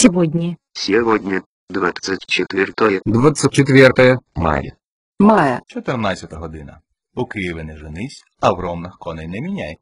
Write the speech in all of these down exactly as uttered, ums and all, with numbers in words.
сегодня? Сегодня двадцать четвертое двадцать четвертое мая. Мая. чотирнадцята година. У Києві не женись, а в Ромнах коней не міняй.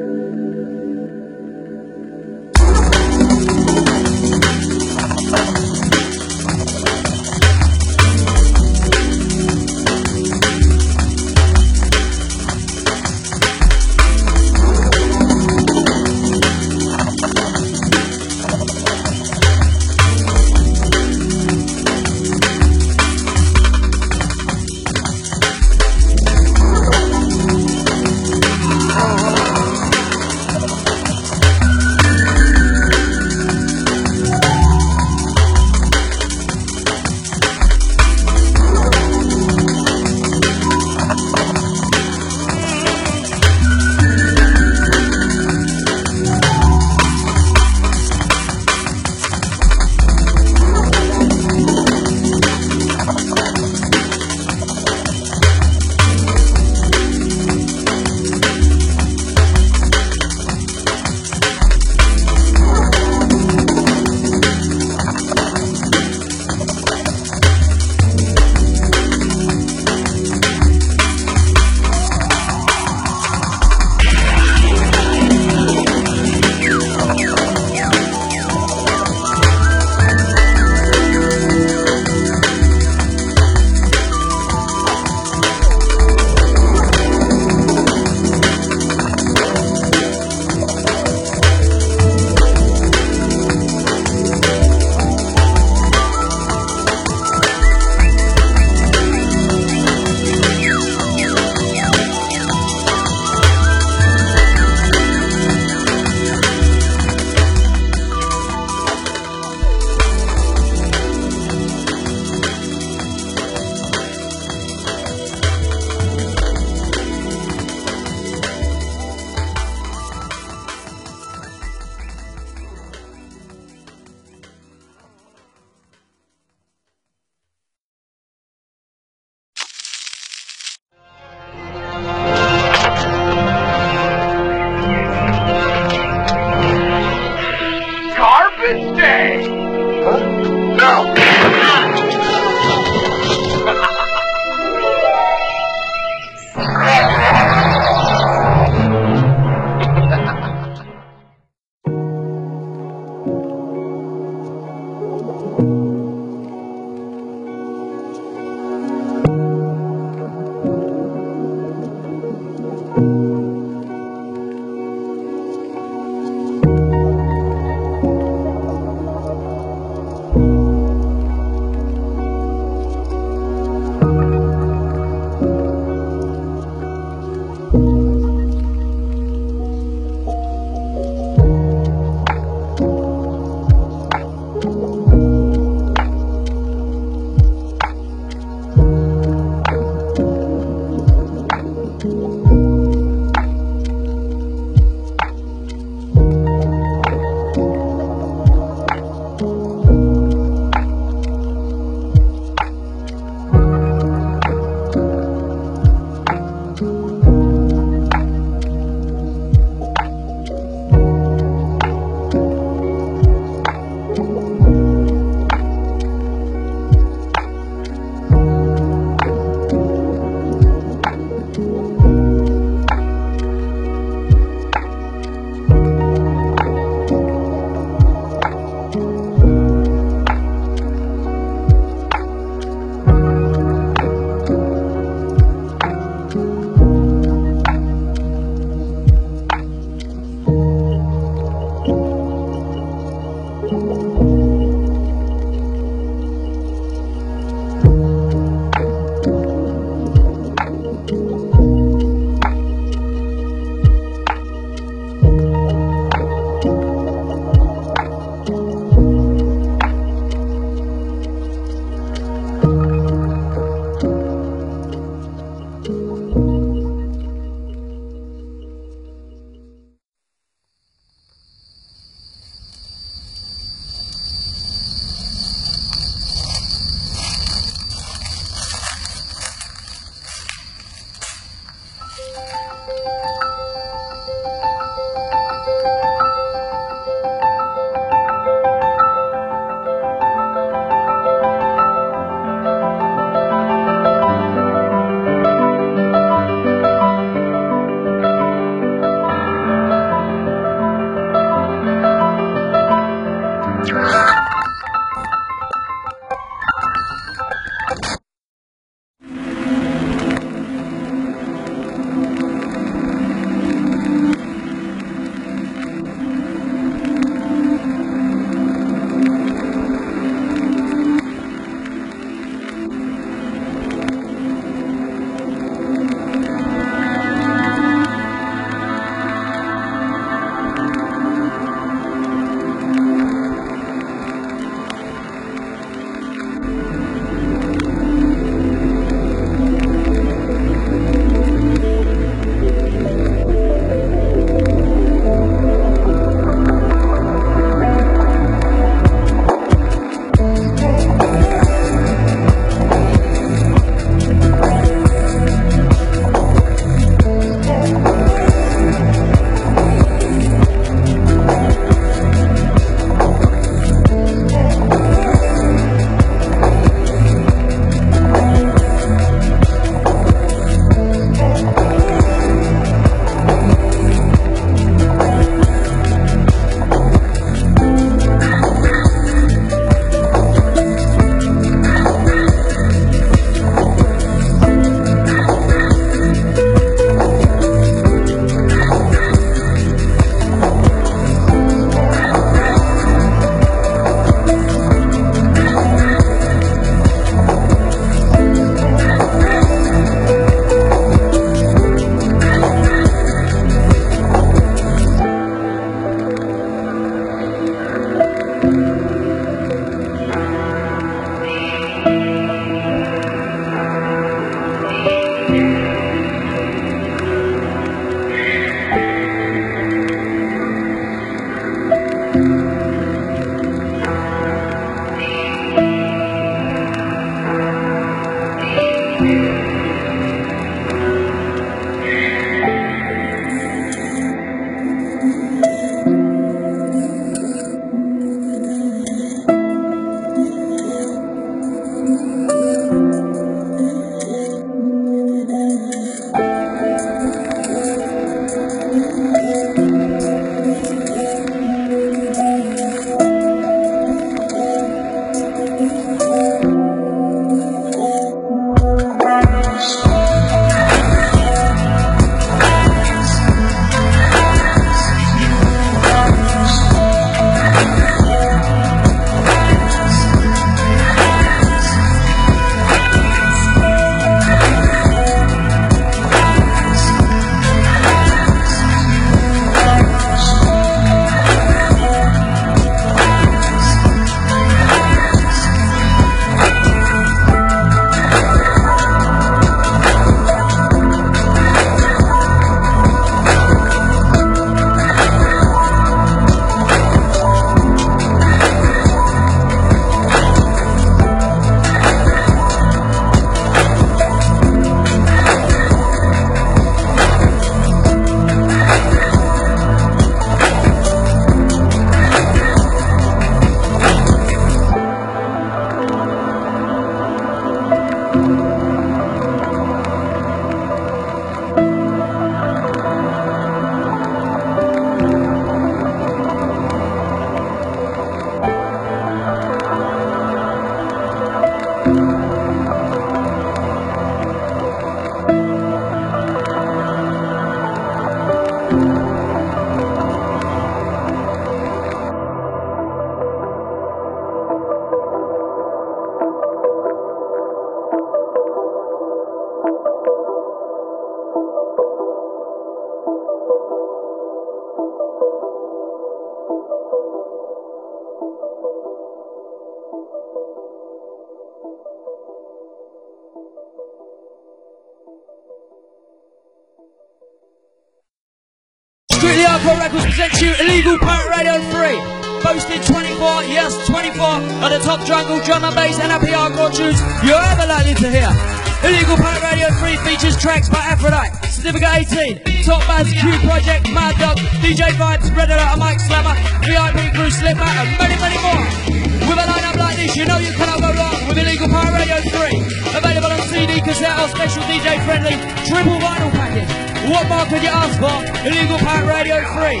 Strictly Hardcore Records presents you Illegal Pirate Radio three. Boasting twenty-four, yes, twenty-four of the top jungle, drum and bass and happy hardcore tunes you're ever likely to hear. Illegal Pirate Radio three features tracks by Aphrodite, Certificate eighteen, Top Baz, Q Project, Mad Dog, D J Vibes, Red Alert, Mike Slammer, V I P Crew, Slipper, and many, many more. With a lineup like this, you know you cannot go wrong with Illegal Pirate Radio three. Available on C D, cassette, or special D J friendly triple vinyl package. What more could you ask for? Illegal Pirate Radio three.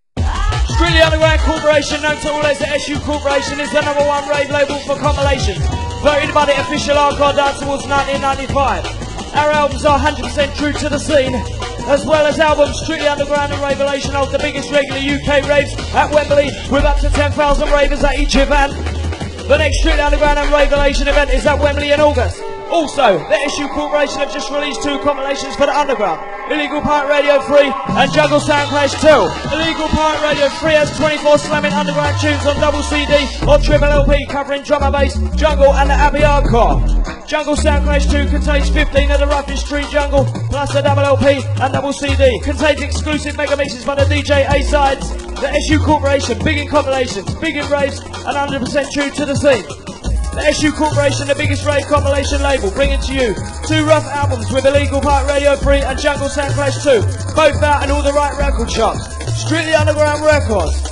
Strictly Underground Corporation, known to all as the S U Corporation, is the number one rave label for compilations. Voted by the Official Hardcore Dance Awards nineteen ninety-five. Our albums are one hundred percent true to the scene, as well as albums Strictly Underground and Ravelation hold the biggest regular U K raves at Wembley, with up to ten thousand ravers at each event. The next Strictly Underground and Ravelation event is at Wembley in August. Also, the S U Corporation have just released two compilations for the Underground, Illegal Pirate Radio three and Jungle Sound Clash two. Illegal Pirate Radio three has twenty-four slamming underground tunes on double C D or triple L P covering drum and bass, jungle and the happy hardcore. Jungle Sound Clash two contains fifteen of the roughest street jungle, plus a double L P and double C D. Contains exclusive mega mixes by the D J A-sides. The S U Corporation, big in compilations, big in raves, and one hundred percent true to the scene. The S U Corporation, the biggest rave compilation label, bringing to you two rough albums with Illegal Pirate Radio three and Jungle Sound Clash two, both out in all the right record shops. Strictly Underground Records.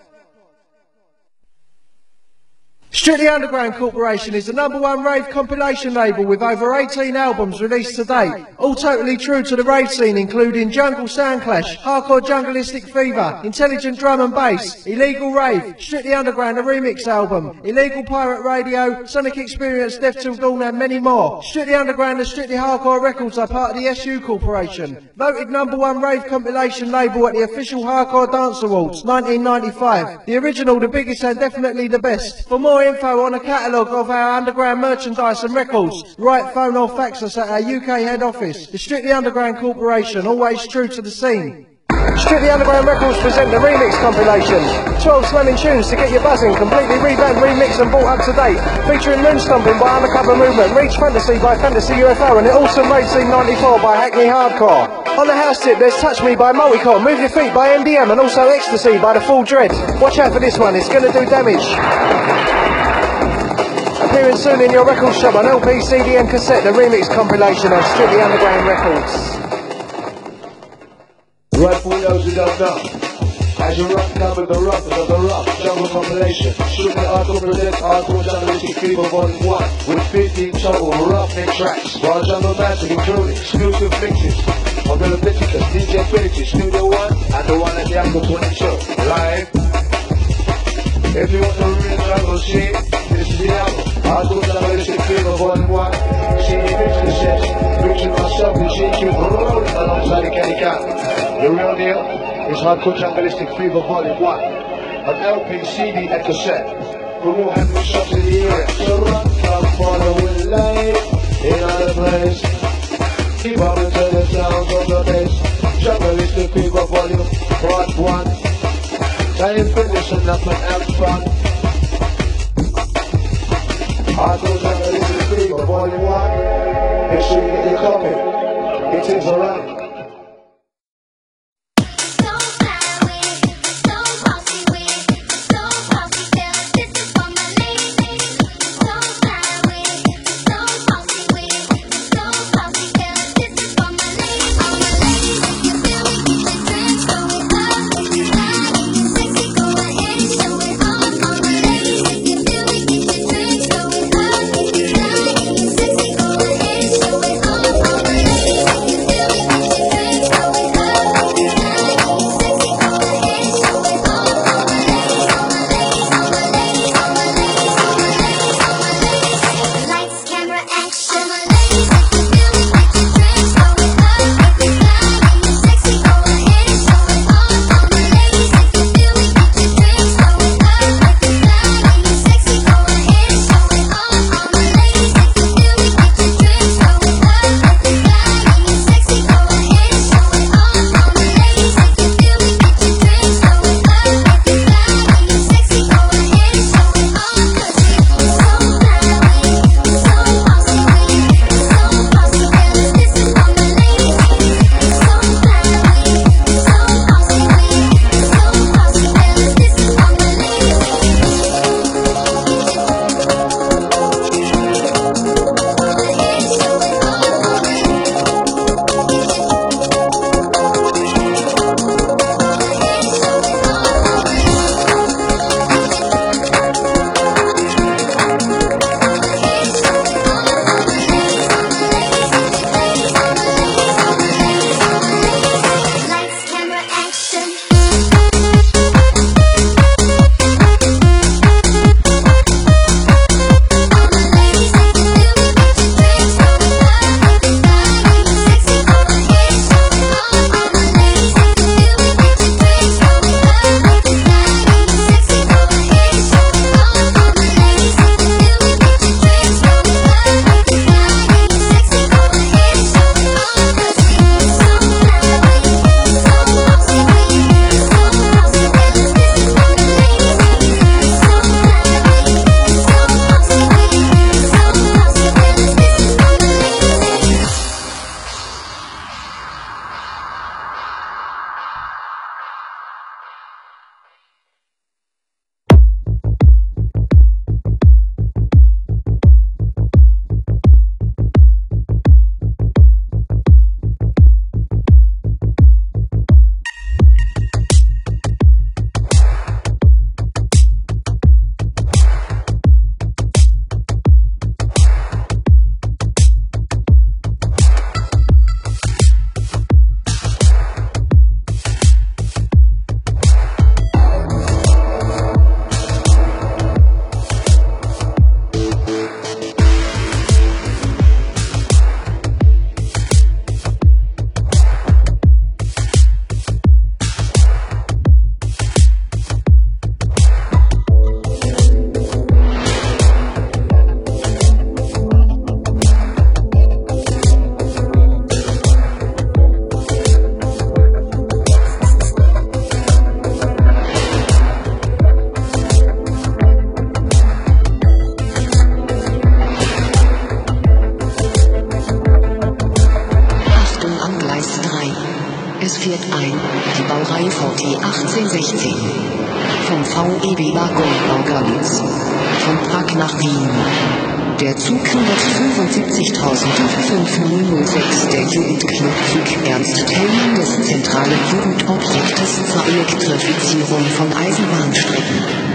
Strictly Underground Corporation is the number one rave compilation label with over eighteen albums released to date, all totally true to the rave scene, including Jungle Sound Clash, Hardcore Jungleistic Fever, Intelligent Drum and Bass, Illegal Rave, Strictly Underground, a remix album, Illegal Pirate Radio, Sonic Experience, Death Till Dawn and many more. Strictly Underground and Strictly Hardcore Records are part of the S U Corporation. Voted number one rave compilation label at the Official Hardcore Dance Awards nineteen ninety-five. The original, the biggest and definitely the best. For more info on a catalogue of our underground merchandise and records, write, phone or fax us at our U K head office. The Strictly Underground Corporation, always true to the scene. Strictly Underground Records present the remix compilation. twelve slamming tunes to get you buzzing, completely revamped, remixed and brought up to date. Featuring Moon Stomping by Undercover Movement, Reach Fantasy by Fantasy U F O and the awesome Rave Scene ninety-four by Hackney Hardcore. On the house tip, there's Touch Me by Multicom, Move Your Feet by M D M and also Ecstasy by The Full Dread. Watch out for this one, it's going to do damage. appearing soon in your record shop on L P, C D and cassette, the remix compilation of Strictly Underground Records. Right for those who don't know, as you rock down with the rock of the rock jungle compilation, Strictly Hardcore presents Hardcore Jungleistic Fever Volume one with fifteen total roughneck tracks, while Jungle Massive including exclusive mixes of the Leviticus, D J Finity, Studio one and the one at the Apple twenty-two, live. If you want the real jungle shit, this is the album, Hardcore Jungleistic Fever Volume one, C D mix cassettes, featuring myself and G Q rolling alongside the Kenny Cat. The real deal is Hardcore Jungleistic Fever Volume one, on L P, C D and cassette. For more handling shops in the area, so run, come follow with light in other place. Keep up until the sounds of the bass. Jungleistic Fever Volume Part one. Time finish and up and have fun. Hardcore Jungleistic Fever Volume one. Make sure you get your copy. It is around. Es fährt ein, die Baureihe V T achtzehn sechzehn. Vom V E B Waggon Baugarnis. von Prag nach Wien. Der Zug hundertfünfundsiebzigtausendfünfhundertsechs, der Jugendknotzug Ernst Thälmann des zentralen Jugendobjektes zur Elektrifizierung von Eisenbahnstrecken.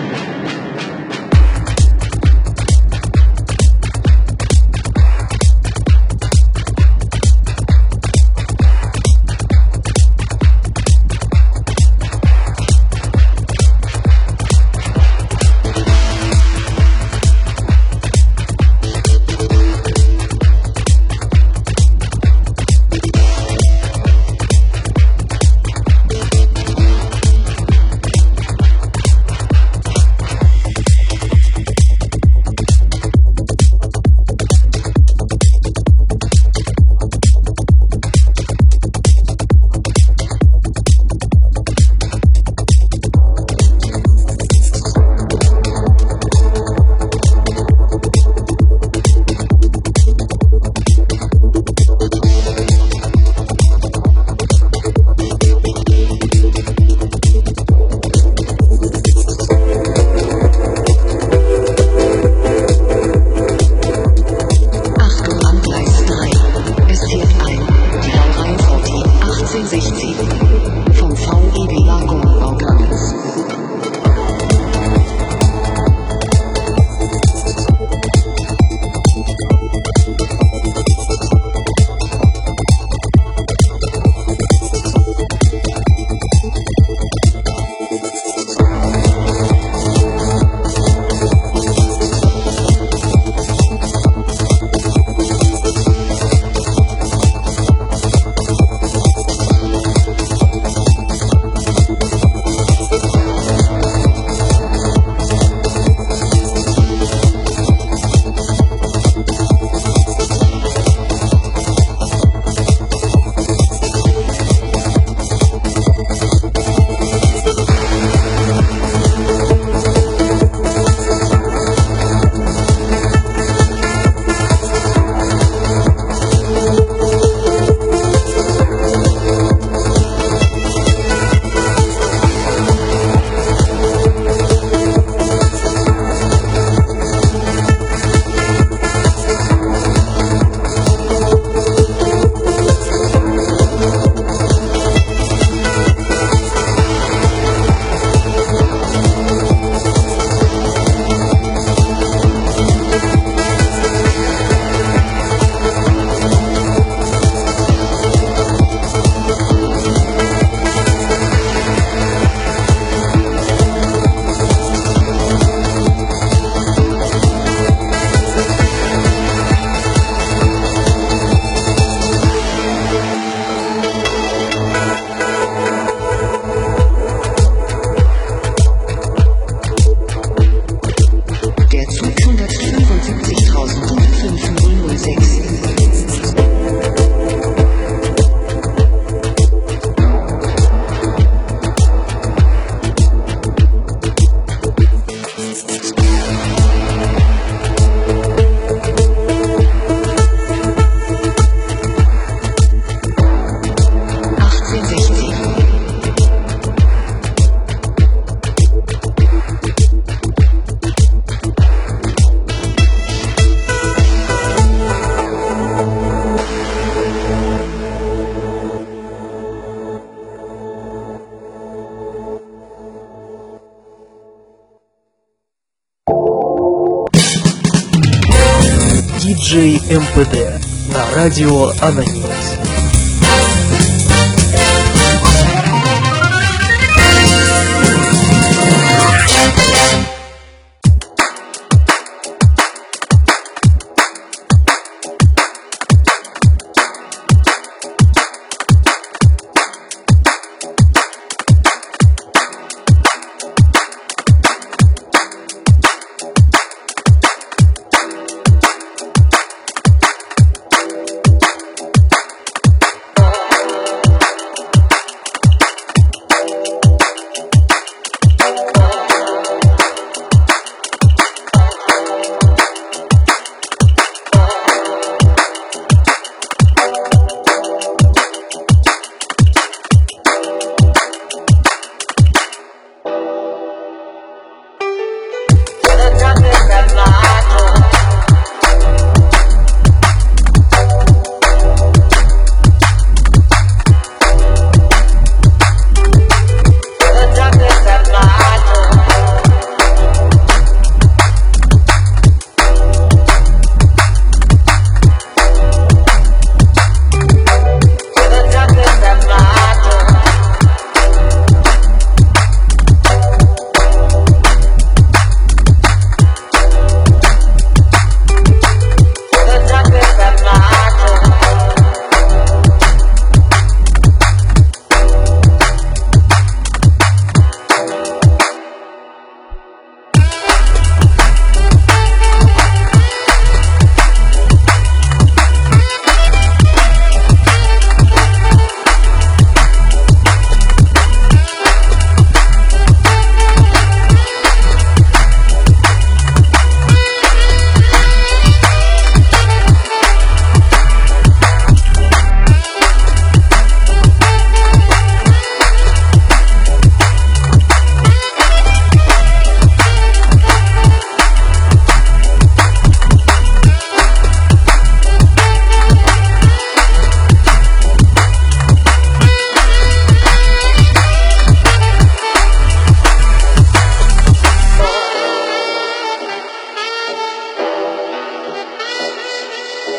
диджей эм пэ дэ на радио Анонимус.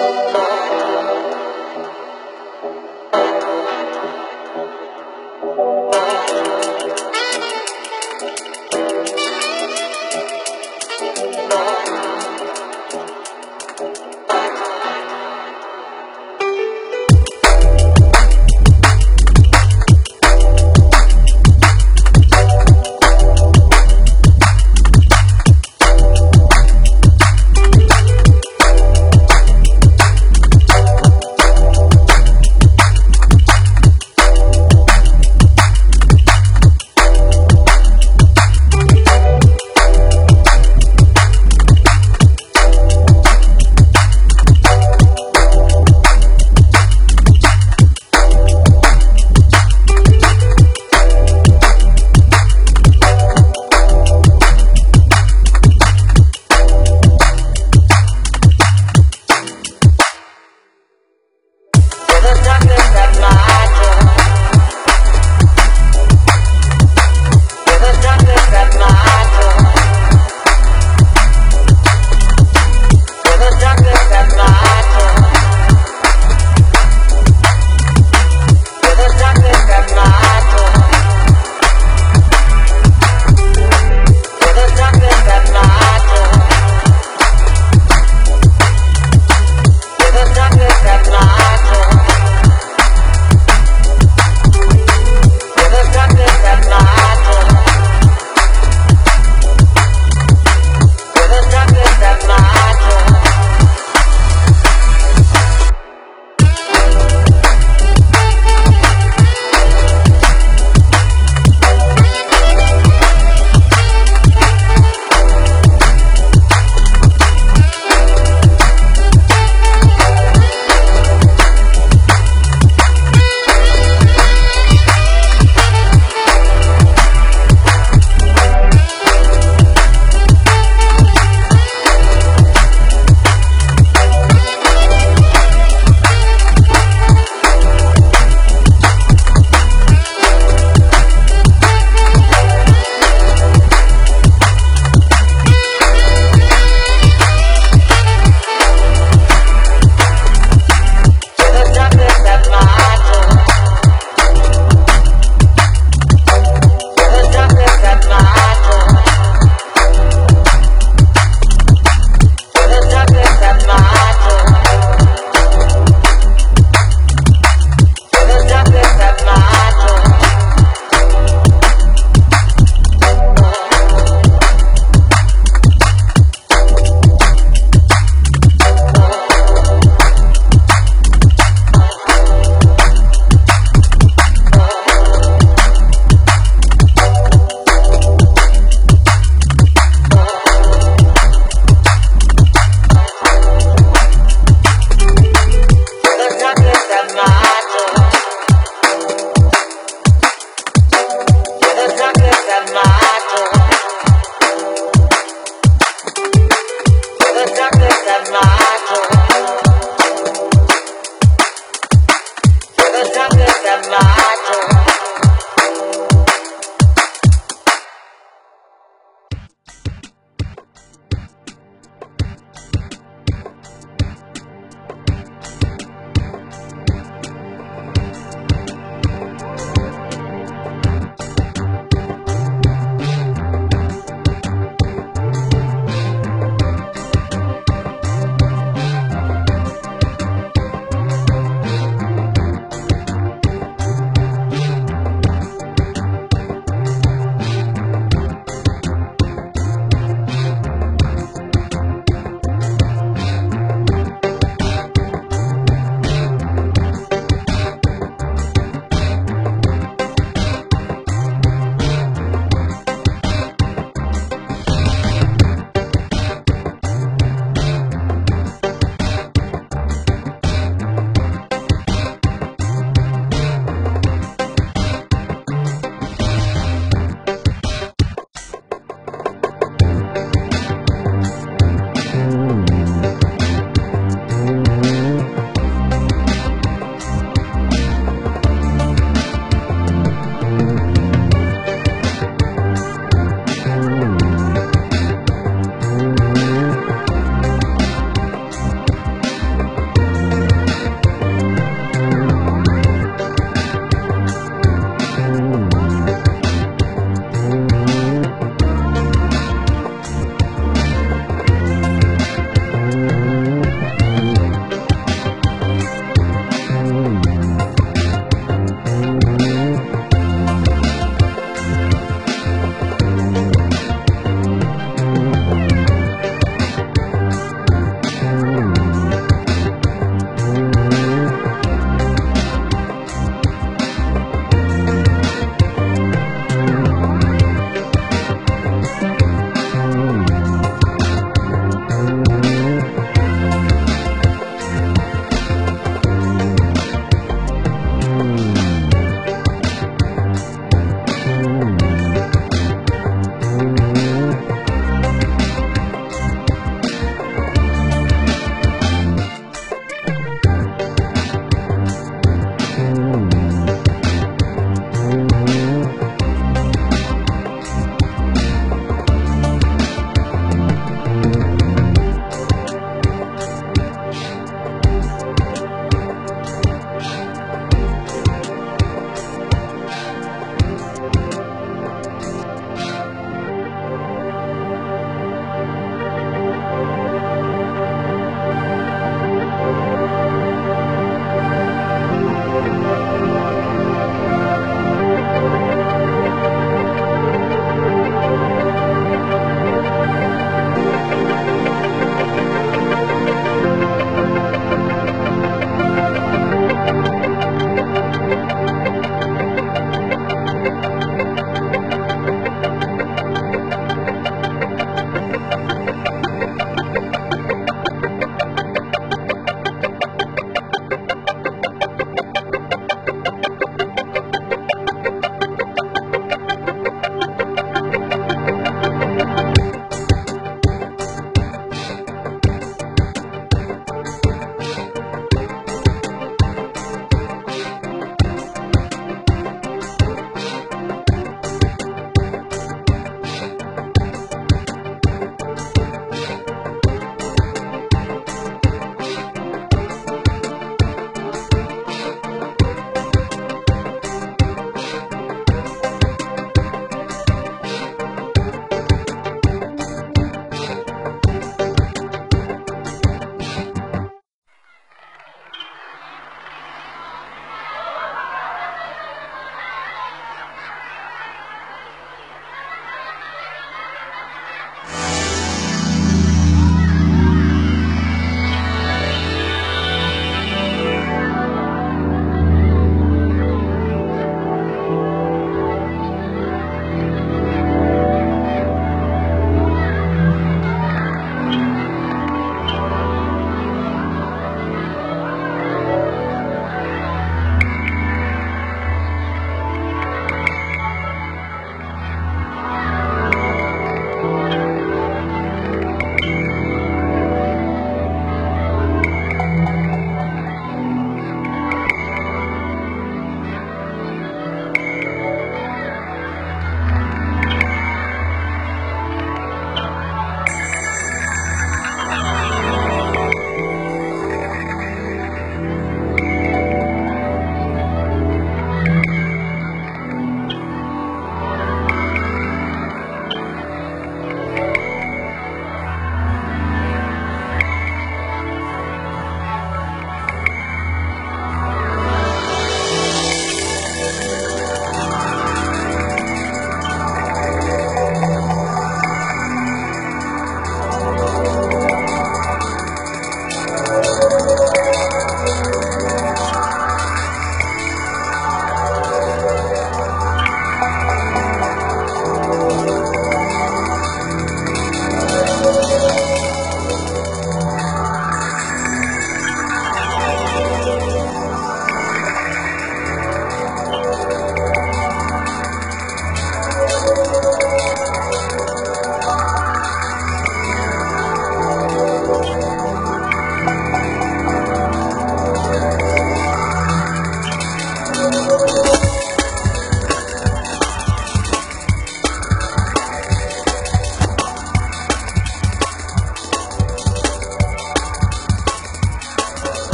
на